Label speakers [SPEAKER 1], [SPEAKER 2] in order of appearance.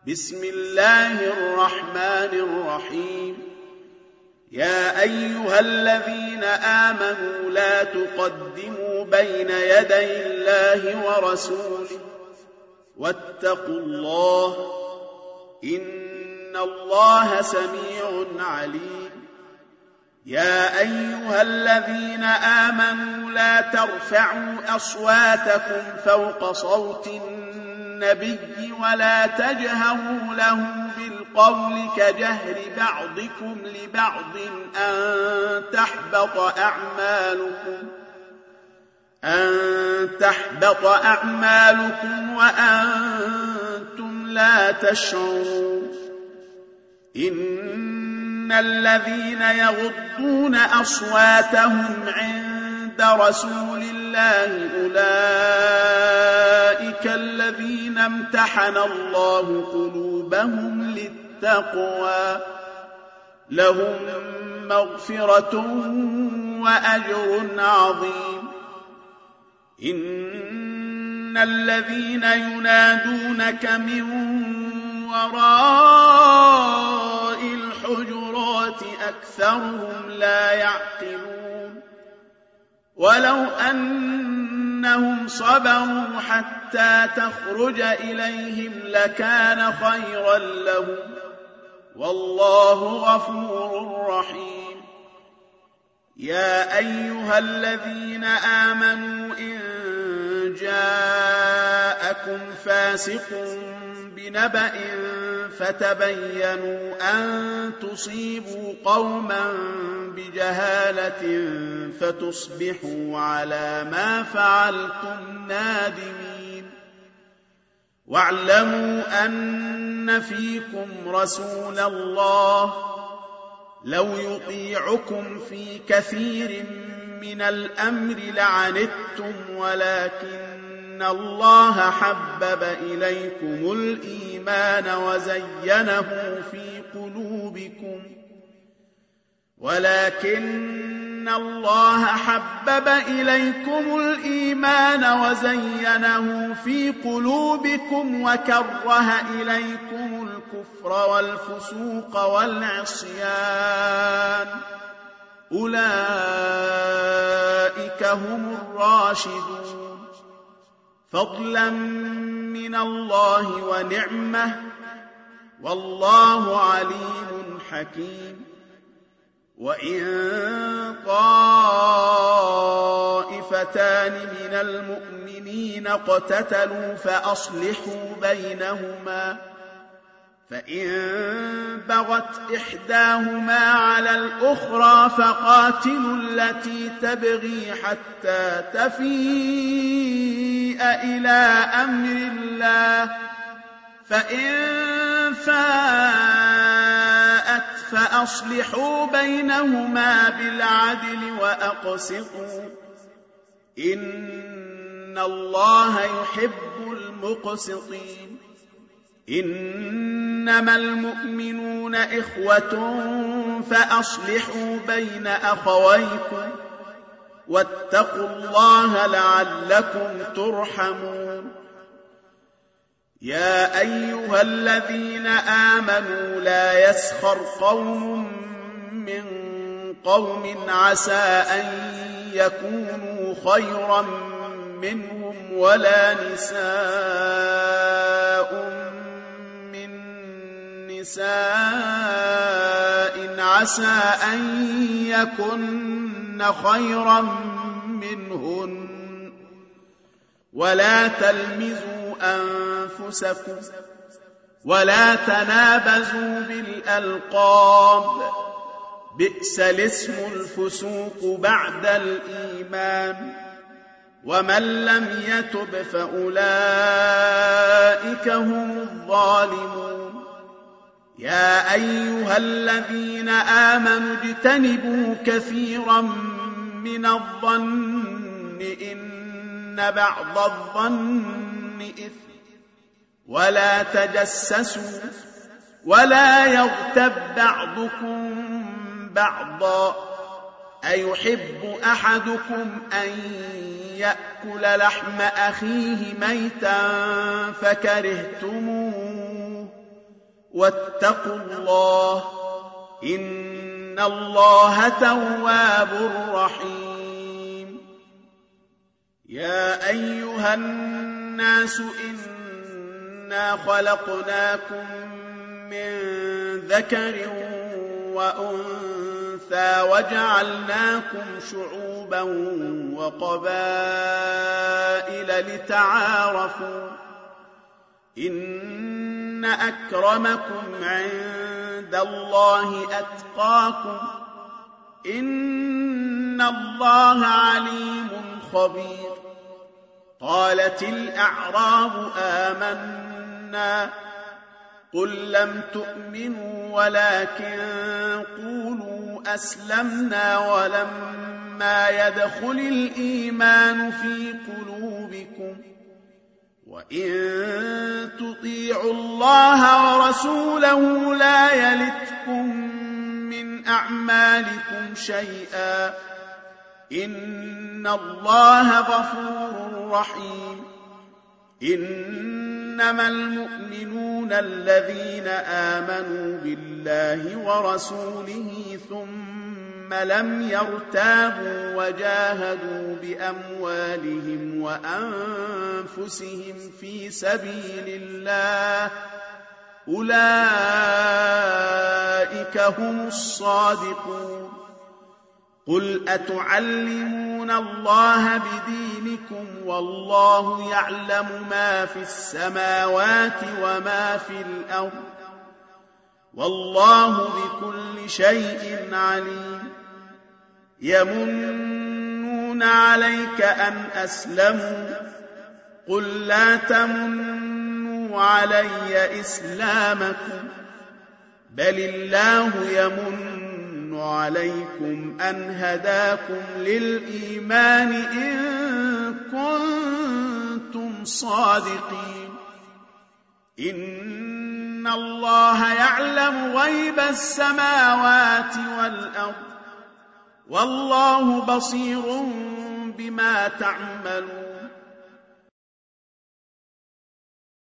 [SPEAKER 1] بسم الله الرحمن الرحيم. يا أيها الذين آمنوا لا تقدموا بين يدي الله ورسوله واتقوا الله إن الله سميع عليم. يا أيها الذين آمنوا لا ترفعوا أصواتكم فوق صوت النبي ولا تجهروا له بالقول كجهر بعضكم لبعض أن تحبط أعمالكم وأنتم لا تشعرون. إن الذين يغضون أصواتهم عند رسول الله أولئك الذين امتحن الله قلوبهم للتقوى لهم مغفرة وأجر عظيم. إن الذين ينادونك من وراء الحجرات أكثرهم لا يعقلون. ولو أنهم صبروا حتى تخرج إليهم لكان خيرا لهم والله غفور رحيم. يا أيها الذين آمنوا إن جاءكم فاسق بنبأ فتبينوا أن تصيبوا قوما بجهالة فتصبحوا على ما فعلتم نادمين. واعلموا أن فيكم رسول الله لو يطيعكم في كثير من الأمر لعنتم ولكن الله حبب إليكم الإيمان وزينه في قلوبكم وكره إليكم الكفر والفسوق والعصيان أولئك هم الراشدون فضلا من الله ونعمة والله عليم حكيم. وإن طائفتان من المؤمنين اقتتلوا فأصلحوا بينهما فإن بغت إحداهما على الأخرى فقاتلوا التي تبغي حتى تفيء إلى أمر الله فإن فاءت فأصلحوا بينهما بالعدل وأقسطوا إن الله يحب المقسطين. إنما المؤمنون إخوة فأصلحوا بين أخويكم واتقوا الله لعلكم ترحمون. يا أيها الذين آمنوا لا يسخر قوم من قوم عسى أن يكونوا خيرا منهم ولا نساء من نساء عسى أن يكن خيرا منهن ولا تلمزوا أنفسكم ولا تنابزوا بالألقاب بئس الاسم الفسوق بعد الإيمان ومن لم يتب فأولئك هم الظالمون. يا أيها الذين آمنوا اجتنبوا كثيرا من الظن إن بعض الظن إثم ولا تجسسوا ولا يغتب بعضكم بعضا أيحب أحدكم أن يأكل لحم أخيه ميتا فكرهتموه واتقوا الله إن الله تواب رحيم. يا أيها الناس إنا خلقناكم من ذكر وأنثى وجعلناكم شعوبا وقبائل لتعارفوا إن أكرمكم عند الله أتقاكم إن الله عليم خبير. قالت الأعراب آمنا قل لم تؤمنوا ولكن قولوا أسلمنا ولما يدخل الإيمان في قلوبكم وإن تطيعوا الله ورسوله لا يلتكم من أعمالكم شيئا إن الله غفور رحيم. إنما المؤمنون الذين آمنوا بالله ورسوله ثم لم يرتابوا وجاهدوا بأموالهم وأنفسهم في سبيل الله أولئك هم الصادقون. قل أتعلمون الله بدينكم والله يعلم ما في السماوات وما في الأرض والله بكل شيء عليم. يمنون عليك أن أسلموا قل لا تمنوا علي إسلامكم بل الله يمن عليكم أن هداكم للإيمان إن كنتم صادقين. إن الله يعلم غيب السماوات والأرض والله بصير بما تعملون.